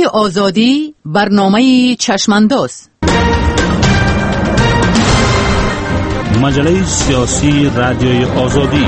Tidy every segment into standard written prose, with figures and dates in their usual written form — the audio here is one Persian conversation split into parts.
آزادی، برنامه چشمانداز. مجله سیاسی رادیوی آزادی.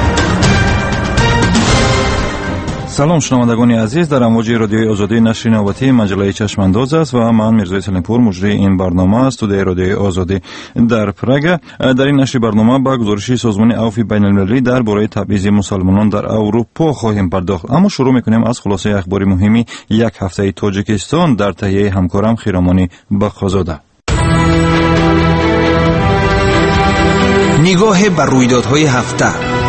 سلام شنوندگان عزیز، در امواج رادیوی آزادی نشر نوبتی مجله چشمانداز است و من میرزای سلیمپور مجری این برنامه است. استودیوی رادیوی آزادی در پراگ. در این نشر برنامه با گزارش سازمان عفو بین المللی درباره تبعیض مسلمانان در اروپا خواهیم پرداخت. اما شروع میکنیم از خلاصه اخبار مهمی یک هفته تاجیکستان در تهیه همکارم خیرامانی بخزاده. نگاه بر رویدادهای هفته.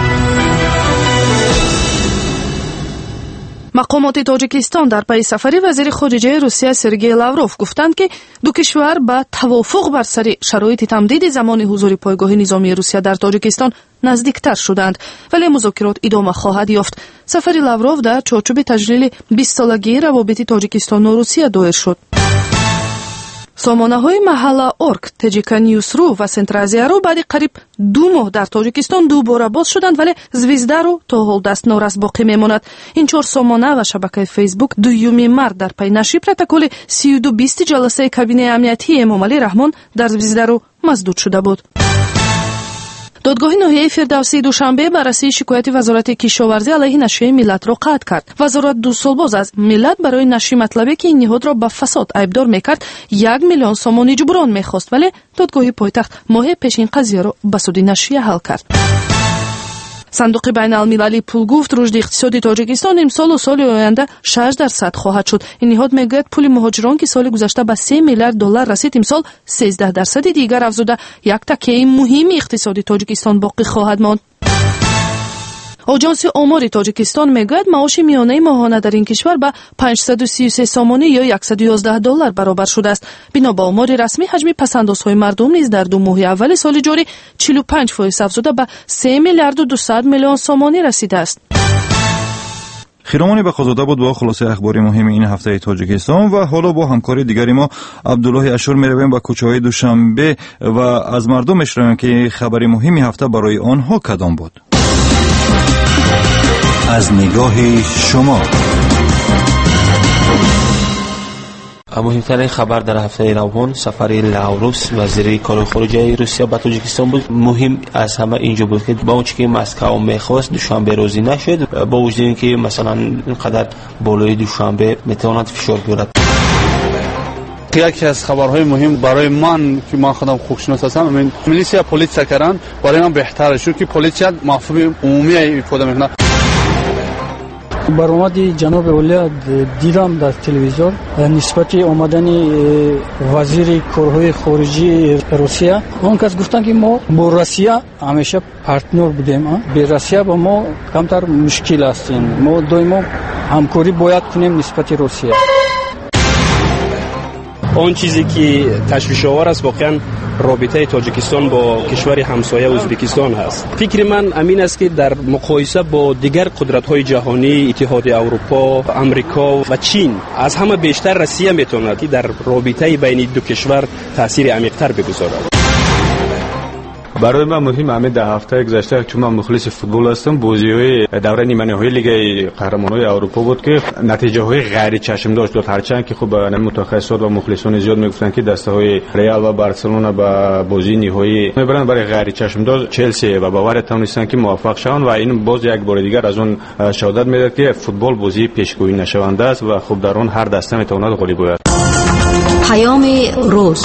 مقامات تاجیکستان در پی سفری وزیر خارجه روسیه سرگئی لاوروف گفتند که دو کشور با توافق بر سر شرایط تمدید زمان حضور پایگاه نظامی روسیه در تاجیکستان نزدیکتر شدند، ولی مذاکرات ادامه خواهد یافت. سفر لاوروف در چارچوب تجلیل 20 سالگی روابط تاجیکستان و روسیه دایر شد. سامانه‌های محله اورک، تجیکا نیوز رو و سنتر آزیا رو بعد قریب 2 ماه در تاجیکستان دوباره باز شدند، ولی زویزده رو تا حال دستنوراست باقی میماند. این 4 سامانه و شبکه فیسبوک 2 مارس در پی نشر پروتکل 32 جلسه کابینه امنیتی امام علی رحمان در زویزده رو مسدود شده بود. دادگاه ناحیه فردوسی دوشنبه بررسی شکایت وزارت کشاورزی علیه نشریه ملت را قطع کرد. وزارت 2 سال باز از ملت برای نشر مطلبی که این نهاد را به فساد ایبدار میکرد 1 میلیون سوم جبران میخواست، ولی دادگاه پایتخت ماه پیش این قضیه را به سود نشریه حل کرد. صندوق بین المللی پول گفت رشد اقتصادی تاجیکستان امسال و سال آینده 6% خواهد شد. این نهاد میگوید پول مهاجران که سال گذشته به 3 میلیارد دلار رسید امسال 13% دیگر افزوده یک تکه مهم اقتصادی تاجیکستان باقی خواهد ماند. آژانس آمار تاجیکستان میگوید معاش میانه ماهانه در این کشور به 533 سومانی یا $111 برابر شده است. بنا به آمار رسمی حجم پسندازهای مردم نیز در 2 ماه اول سال جاری 45% افزوده به 3 میلیارد و 200 میلیون سومانی رسیده است. خیرامانی بخزاده بود با خلاصه اخباری مهم این هفته تاجیکستان و حالا با همکار دیگری ما عبدالله اشور میرویم با کوچه‌های دوشنبه و از مردم میشنویم که خبری مهمی هفته برای آنها کدام بود. از نگاه شما. مهمترین خبر در هفته روان سفر لاوروف وزیر کار خارجه روسیه به تاجیکستان بود. مهم از همه اینجا بود که با اونچه که مسکو میخواست دوشنبه روزی نشد، با وجود اینکه مثلا اینقدر بالای دوشنبه میتواند فشار بیارد. یکی از خبرهای مهم برای من که من خودم خوششناس هستم، میلیشیا پلیس کردن برای من بهتره، چون که پلیس مفهوم عمومی ایفاده میکنه. برآمد جناب ولی دیدم در تلویزیون نسبت آمدن وزیر کارهای خارجی روسیه. اون کس گفتن که ما با روسیه همیشه پارتنر بودیم، به روسیه با ما کمتر مشکل هستیم، ما دائما همکاری باید کنیم نسبت روسیه. اون چیزی که تشویش آور است واقعا رابطه تاجیکستان با کشور همسایه ازبکستان هست. فکر من امین است که در مقایسه با دیگر قدرت‌های جهانی، اتحاد اروپا، امریکا و چین، از همه بیشتر روسیه میتواند که در رابطه بین دو کشور تاثیر عمیق‌تر بگذارد. برای من مهم همه در هفته گذشته چون من مخلص فوتبال هستم، بازی‌های دوره نیمه نهایی لیگ قهرمانان اروپا بود که نتیجه‌های غیر چشم داشت. هرچند که خب متخصصان و مخلصان زیاد میگفتن که دسته‌های ریال و بارسلونا با بازی نهایی میبرن، برای غیر چشم داشت چلسی و باور تونستن که موفق شون و این باز یک بار دیگر از اون شهادت میده که فوتبال بازی پیشگویی نشونده است و خب در اون هر دسته میتواند غالب بود. پیام روز.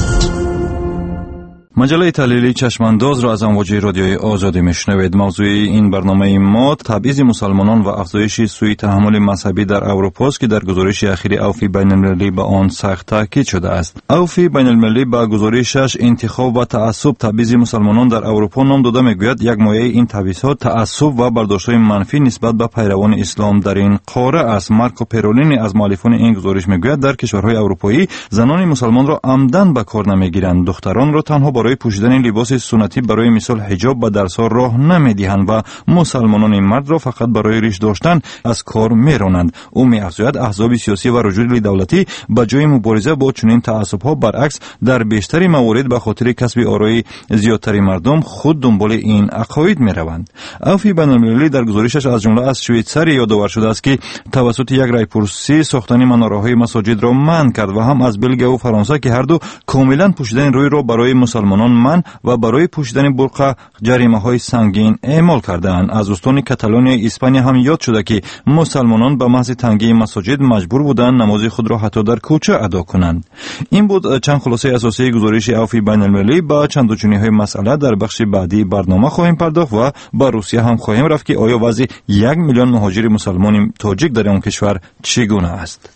مجله تحلیلی چشمانداز را از امواج رادیوی آزادی میشنوید. موضوع این برنامه ما تبعیض مسلمانان و افزایش سوء تحمل مذهبی در اروپا است که در گزارش اخیر عفو بین المللی به آن سخت تاکید شده است. عفو بین المللی با گزارشش انتخاب و تعصب تبعیض مسلمانان در اروپا نام داده میگوید یک مایه این تبعیض‌ها تعصب و برداشت‌های منفی نسبت به پیروان اسلام در این قاره است. مارکو پرولینی از مؤلفان این گزارش میگوید در کشورهای اروپایی زنان مسلمان را عمدن به کار نمیگیرند، دختران را تنها برای برای پوشیدن لباس سنتی برای مثال حجاب به درس‌ها راه نمی‌دهند و مسلمانان مرد را فقط برای ریش داشتن از کار می‌رانند. او می‌افزاید احزاب سیاسی و رجل دولتی به جای مبارزه با چنین تعصب‌ها برعکس در بیشتر موارد به خاطر کسب آرای زیادتر مردم خود دنبال این عقاید می‌روند. عفو بین‌المللی در گزارشش از جمله از شویتزاری یادآور شده است که توسط یک رایپرسی ساختن مناره‌های مساجد را منع کرد و هم از بلژیک و فرانسه که هر دو کاملا پوشیدن روی را برای مسلمانان منع و برای پوشیدن برقع جریمه‌های سنگین اعمال کردند. از استان کاتالونیا اسپانیا هم یاد شده که مسلمانان به محض تنگی مساجد مجبور بودند نماز خود را حتی در کوچه ادا کنند. این بود چند خلاصه اساسی گزارش عفو بین‌المللی. با چند دوچنی‌های مسئله در بخش بعدی برنامه خواهیم پرداخت و با روسیه هم خواهیم رفت که آیا وضع 1 میلیون مهاجر مسلمان تاجیک در آن کشور چگونه است.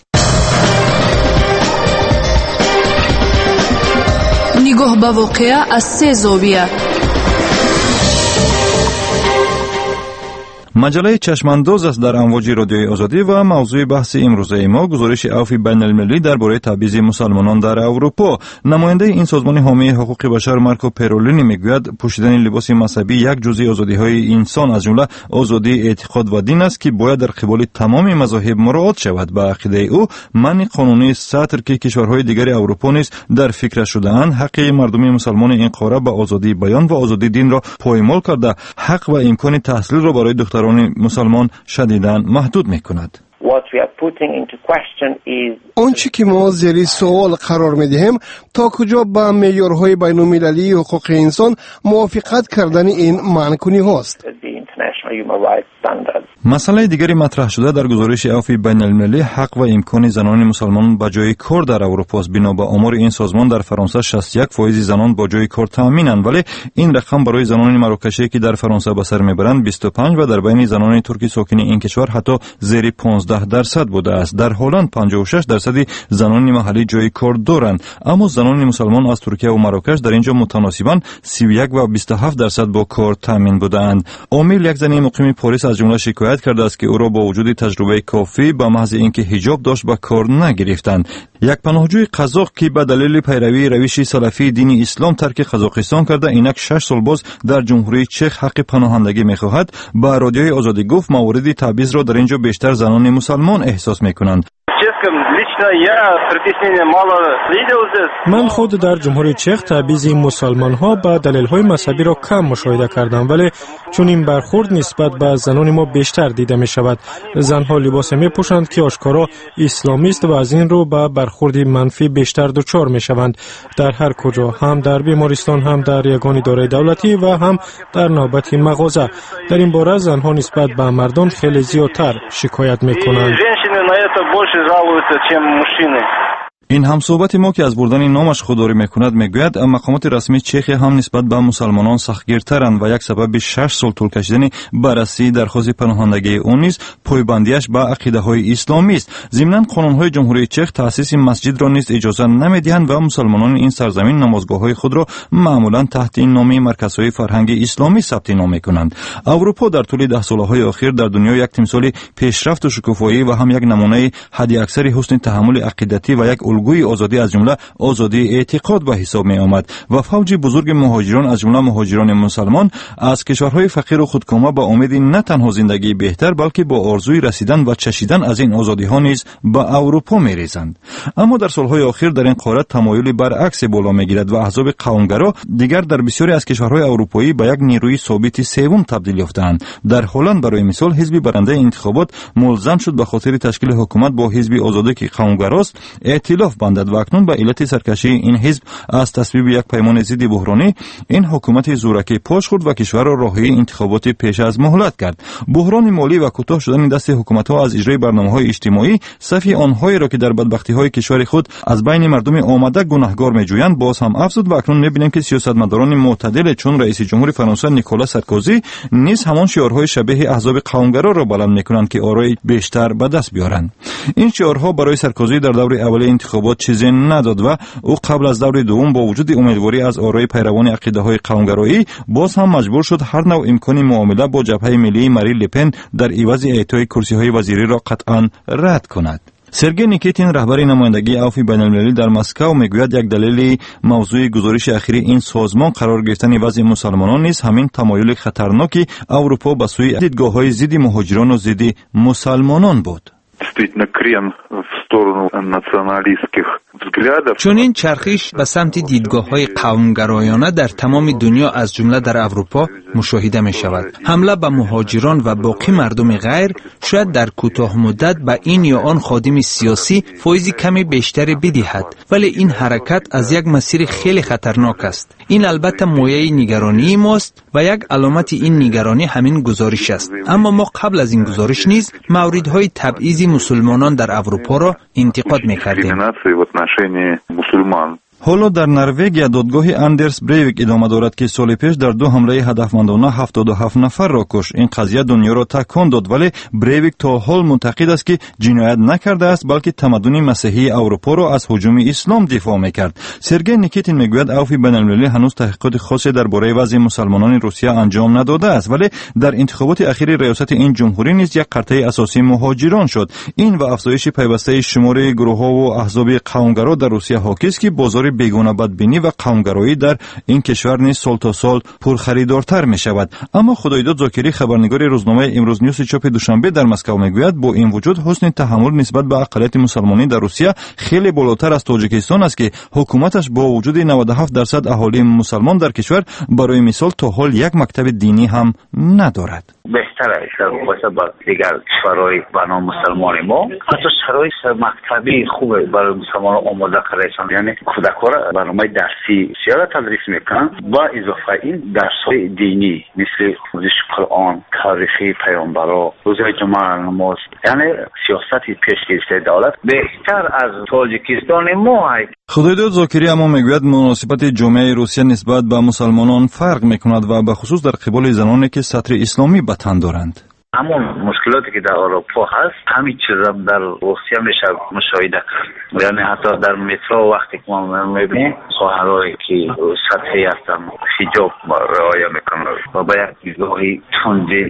نگاه به واقعه از 3 زاویه. مجله چشمانداز است در امواج رادیوی آزادی و موضوع بحث امروزه ما گزارش عفو بین‌المللی درباره تبعیض مسلمانان در اروپا. نماینده این سازمان حامی حقوق بشر مارکو پرولینی میگوید پوشیدن لباس مذهبی یک جزء آزادی‌های انسان از جمله آزادی اعتقاد و دین است که باید در قبال تمام مذاهب مراعات شود. به عقیده او منع قانونی سطر که کشورهای دیگر اروپا نیز در فکر شده‌اند حق مردم مسلمان این قاره به آزادی بیان و آزادی دین را پایمال کرده حق و امکان تحصیل را برای دختران مسلمان شدیداً محدود می‌کند. آنچه که ما زیر سوال قرار می‌دهیم تا کجا با معیارهای بین‌المللی حقوق انسان موافقت کردن این منع هاست. مسئله دیگری مطرح شده در گزارش عفو بین‌المللی حق و امکان زنان مسلمان با جای کار در اروپا است. بنا به آمار این سازمان در فرانسه 61% زنان با جای کار تامینند، ولی این رقم برای زنان مراکشی که در فرانسه به سر میبرند 25 و در بین زنان ترکی ساکن این کشور حتی زیر 15% بوده است. در هلند 56% زنان محلی جای کار دارند، اما زنان مسلمان از ترکیه و مراکش در اینجا متناسباً 31 و 27% با کار تامین بودند. عامل یک زن مقیم پاریس از جمله شکایت کرده است که او را با وجود تجربه کافی به محض اینکه حجاب داشت به کار نگرفتند. یک پناهجوی قزاق که به دلیل پیروی روش سلفی دین اسلام ترک قزاقستان کرده اینک 6 سال باز در جمهوری چک حق پناهندگی می‌خواهد، به رادیوی آزادی گفت موارد تبعیض را در اینجا بیشتر زنان مسلمان احساس می‌کنند. من خود در جمهوری چک تبعیض مسلمان ها به دلیل های مذهبی را کم مشاهده کردم، ولی چون این برخورد نسبت به زنان ما بیشتر دیده می شود. زنها لباس می پوشند که آشکارا اسلامی است و از این رو به برخورد منفی بیشتر دچار می شوند. در هر کجا، هم در بیمارستان، هم در یگان اداره دولتی و هم در نوبت مغازه. در این باره زنها نسبت به مردان خیلی زیادتر شکایت می کنند. این هم صحبت ما که از بردن نامش خودداری میکند میگوید مقامات رسمی چک هم نسبت به مسلمانان سختگیرترند و یک سبب 6 سال طول کشیدن بررسی درخواست پناهندگی او نیز پایبندیش به عقیده های اسلامی است. ضمناً قانون های جمهوری چک تأسیس مسجد را نیز اجازه نمیدهند و مسلمانان این سرزمین نمازگاه های خود را معمولا تحت این نام مرکزهای فرهنگ اسلامی ثبت نام میکنند. اروپا در طول 10 سالهای اخیر در دنیا یک تمثال پیشرفت و شکوفایی و هم یک نمونه حداکثر حسن تحمل عقیدتی و یک الگوی آزادی از جمله آزادی اعتقاد به حساب می آمد و فوج بزرگ مهاجران از جمله مهاجران مسلمان از کشورهای فقیر و خودکامه با امید نه تنها زندگی بهتر بلکه با آرزوی رسیدن و چشیدن از این آزادی ها نیز به اروپا می ریزند. اما در سالهای اخیر در این قاره تمایلی برعکس بالا می گیرد و احزاب قومگرا دیگر در بسیاری از کشورهای اروپایی به یک نیروی ثابت سوم تبدیل یافتند. در هلند برای مثال حزب برنده انتخابات ملزم شد به خاطر تشکیل حکومت با حزب آزادی که قومگراست ائتلاف بندد و اکنون به علت سرکشی این حزب از تصویب یک پیمان ضد بحرانی این حکومت زورکی پاش خورد و کشور را راهی انتخابات پیش از مهلت کرد. بحران مالی و کوتاه شدن دست حکومت‌ها از اجرای برنامه‌های اجتماعی صف آنهایی را که در بدبختی‌های کشور خود از بین مردم آمده گناهکار می‌جویند باز هم افزود و اکنون می‌بینیم که سیاستمداران معتدل چون رئیس جمهور فرانسه نیکولا سارکوزی نیز همان شعارهای شبیه احزاب قومگرا را بلند می‌کنند که آرای بیشتر به دست بیارند. این شعارها برای سارکوزی در دور اول انتخابات چیزی نداد و او قبل از دور دوم با وجود امیدواری از آرای پیروان عقیده‌های قومگرایی باز هم مجبور شد هر نوع امکانی معامله با جبهه ملی ماری لپن در عوض اعطای کرسی‌های وزیری را قطعاً رد کند. سرگئی نیکیتین رهبر نمایندگی عفو بین‌المللی در مسکو میگوید یک دلیل موضوع گزارش اخیر این سازمان قرار گرفتن وضع مسلمانان نیست همین تمایل خطرناکی اروپا به سوی دیدگاه‌های ضد مهاجران و ضد مسلمانان بود. چون این چرخش به سمت دیدگاه‌های قومگرایانه در تمام دنیا از جمله در اروپا مشاهده می شود. حمله به مهاجران و باقی مردم غیر شاید در کوتاه مدت به این یا آن خادم سیاسی فایده کمی بیشتری بدهد، ولی این حرکت از یک مسیر خیلی خطرناک است. این البته مایه نگرانی ماست و یک علامت این نگرانی همین گزارش است. اما ما قبل از این گزارش نیز موردهای تبعیض مسلمانان در اروپا را انتقاد می‌کردیم. حالا در نروژ دادگاه اندرس بریویک ادامه دارد که سال پیش در 2 حمله هدفمندانه 77 نفر را کشت. این قضیه دنیا را تکان داد، ولی بریویک تا حال معتقد است که جنایت نکرده است بلکه تمدن مسیحی اروپا را از هجوم اسلام دفاع میکرد. سرگئی نیکیتین میگوید عفو بین‌المللی هنوز تحقیقات خاصی درباره وضع مسلمانان روسیه انجام نداده است، ولی در انتخابات اخیر ریاست این جمهوری نیز یک قرطه اساسی مهاجران شد. این و افزایش پیوسته شمار گروه‌ها و احزاب قومگرا در روسیه حاکی است که بازار بیگانه بدبینی و قومگرایی در این کشور نیز سال تا سال پرخریدارتر می شود. اما خدایداد زاکری خبرنگار روزنامه امروز نیوز چاپ دوشنبه در مسکو میگوید با این وجود حسن تحمل نسبت به اقلیت مسلمانی در روسیه خیلی بالاتر از تاجیکستان است که حکومتش با وجود 97% اهالی مسلمان در کشور برای مثال تا حال یک مکتب دینی هم ندارد. بهتره در مقایسه با دیگر کشورهای بنا مسلمان ما حتی شرایط مکتبی خوبه برای مسلمان آماده کردن، یعنی کودکان را برنامه درسی سیاره تدریس میکنن با اضافه این درس‌های دینی مثل آموزش قرآن، تاریخی پیامبران، روزهای جمعه، نماز، یعنی سیاست پیش گرفته دولت بهتر از تاجیکستان ما. خدایداد زاکری اما میگوید مناسبت جامعه روسیه نسبت به مسلمانان فرق میکند و به خصوص در قبال زنانی که سطر اسلامی به تن دارند. همون مشکلاتی که در اروپا هست همین چیزا در روسیه میشه مشاهده کرد. یعنی حتی در مترو وقتی که ما میبینیم خواهرایی که سطحی هستن حجاب رعایت میکنن و با یک دیدگاهی تندی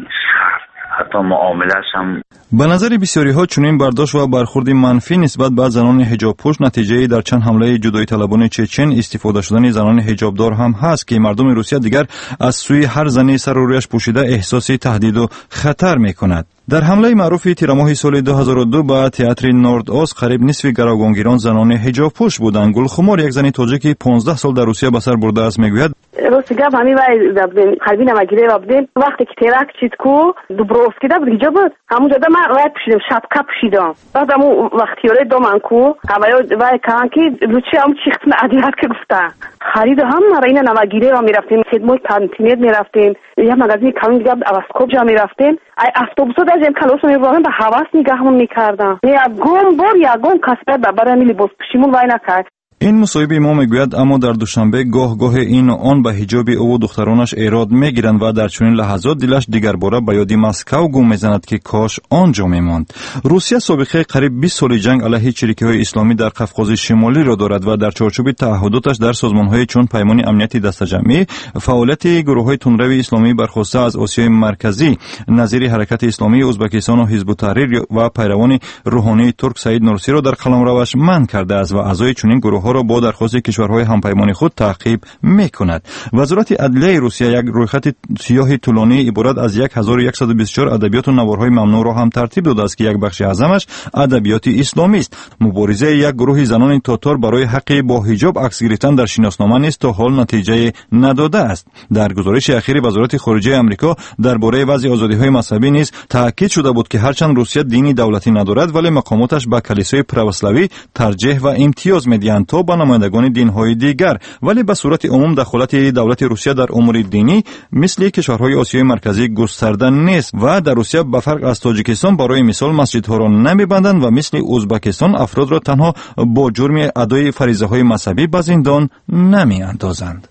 حتی معامله‌اش هم. به نظر بسیاری ها چنین برداشت و برخورد منفی نسبت به زنان حجاب پوش نتیجه در چند حمله جدایی طلبان چچن استفاده شدن زنان حجابدار هم هست که مردم روسیه دیگر از سوی هر زنی سر و رویش پوشیده احساس تهدید و خطر میکند. در حمله معروف تیر ماه سال 2002 به تئاتر نورد اوست قریب نصف گروگانگیران زنان حجاب پوش بودند. گلخمار یک زن تاجیکی 15 سال در روسیه به سر برده است میگوید روسیه همین وای قلبی نمگیره وابدیم وقتی که ترک چیت کو دوبروفسکی دا بود حجاب همونجا دا من وای پوشیدم شپکا پوشیدم بعد همون وقتیاره دومن کو هوای وای کان که لوچی هم چیخت عادیات که گفته خرید هم مرا اینا نمگیره و میرفتیم خدمت پانتینت میرفتیم یا مغازه کامل دیگه اواسکوپ جا میرفتیم ای اتوبوسا دا جم کلاس میروام به حواس نگاهمون میکردم یا گم بر یا گم کسبه برای میلی بوس پشیمون وای نکرد. این مصاحبه ما میگوید اما در دوشنبه گاه گاه این و آن به حجاب او و دخترانش ایراد میگیرند و در چنین لحظات دلش دیگر باره به یاد مسکو گم میزند که کاش آنجا میماند. روسیه سابقه قریب 20 سال جنگ علیه چریکی‌های اسلامی در قفقاز شمالی را دارد و در چارچوب تعهداتش در سازمان‌های چون پیمان امنیتی دستجمعی فعالیت گروه‌های تندرو اسلامی برخواسته از آسیای مرکزی نظیر حرکت اسلامی ازبکستان و حزب التحریر و پیروان روحانی ترک سعید نورسی را در قلمروش منع کرده است و اعضای چنین گروه‌ها را با درخواست کشورهای همپیمان خود تعقیب می‌کند. وزارت عدلیه روسیه یک رویخط سیاه طولانی عبارت از 1124 ادبیات و نوارهای ممنوع را هم ترتیب داده است که یک بخش اعظمش ادبیات اسلامی است. مبارزه یک گروه زنان تاتار برای حق با حجاب عکس گرفتن در شناسنامه نیز تا حال نتیجه نداده است. در گزارش اخیر وزارت خارجه آمریکا درباره وضع آزادی‌های مذهبی نیز تاکید شده بود که هرچند روسیه دینی دولتی ندارد ولی مقاماتش به کلیسای پروسلاوی ترجیح و امتیاز می‌دهند تا به نمایندگان دین‌های دیگر، ولی به صورت عموم دخالت دولت روسیه در امور دینی مثل کشورهای آسیای مرکزی گسترده نیست و در روسیه به فرق از تاجیکستان برای مثال مسجدها را نمی‌بندند و مثل ازبکستان افراد را تنها با جرم ادای فریضه‌های مذهبی به زندان نمی‌اندازند.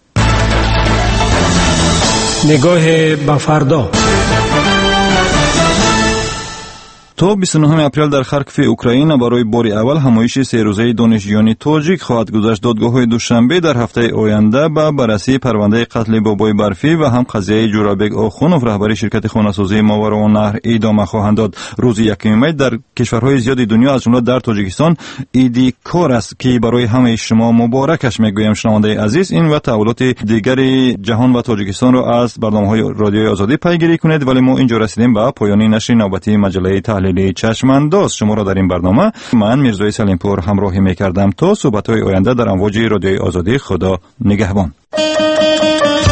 نگاه به فردا. تا 29 اپریل در خارکوف اوکراین برای بار اول همایش 3 روزه دانشجویان تاجیک خواهد گذشت. دادگاه‌های دوشنبه در هفته آینده با بررسی پرونده قتل بابای برفی و هم قضیه جورابک آخونوف رهبر شرکت خانه‌سازی ماوراءالنهر ادامه خواهند داد. روز 1 می در کشورهای زیادی دنیا از جمله در تاجیکستان عید کار است که برای همه شما مبارکش میگویم. شنونده عزیز، این و تحولات دیگر جهان و تاجیکستان را از برنامه‌های رادیوی آزادی پیگیری کنید. ولی ما اینجا رسیدیم به پایان نشر نوبتی مجله تحلیلی چشمانداز. شما را در این برنامه من میرزای سلیمپور همراهی میکردم. تا صحبت‌های آینده در امواج رادیوی آزادی. خدا نگهبان.